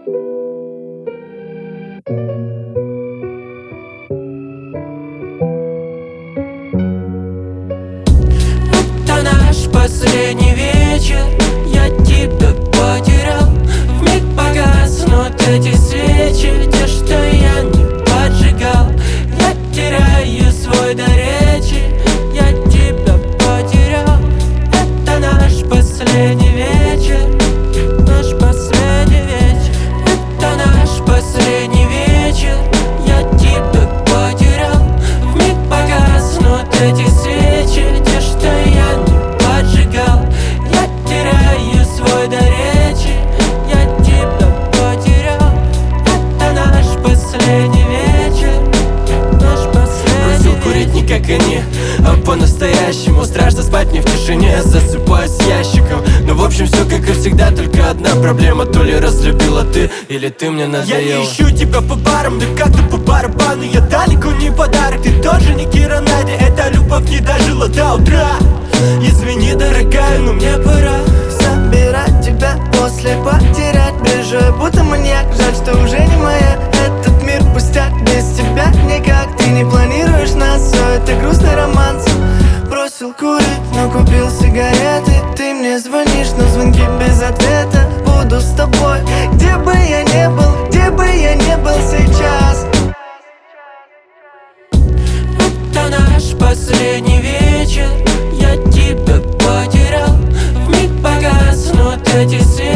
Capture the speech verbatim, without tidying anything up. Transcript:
Это наш последний вечер, я тебя потерял. Вмиг погаснут эти свечи, те, что я не поджигал. Я теряю свой дар речи, я тебя потерял. Это наш последний вечер, наш последний вечер. Это наш последний вечер, я тебя потерял. Вмиг погаснут эти свечи, те, что я не поджигал. Я теряю свой дар речи, я тебя потерял. Это наш последний вечер, наш последний. Бросил курить не как они, а по-настоящему. Страшно спать мне в тишине, засыпаю с ящиком. Но в общем все как и всегда, только одна проблема: то ли разлюбила ты, или ты мне надоела. Я не ищу тебя по барам, да как-то по барабану. Я далеко не подарок, ты тоже не Кира Надя. Эта любовь не дожила до утра. Извини, дорогая, но мне пора собирать тебя, после потерять. Бежу, будто маньяк, жаль, что уже не моя. Этот мир пустяк, без тебя никак. Ты не планируешь нас, все это грустный романс. Бросил курить, но купил сигареты. Ты мне звонишь, но звонки без ответа. Буду с тобой, где бы я не был, где бы я не был сейчас. Это наш последний вечер, я тебя потерял. Вмиг погаснут эти свечи.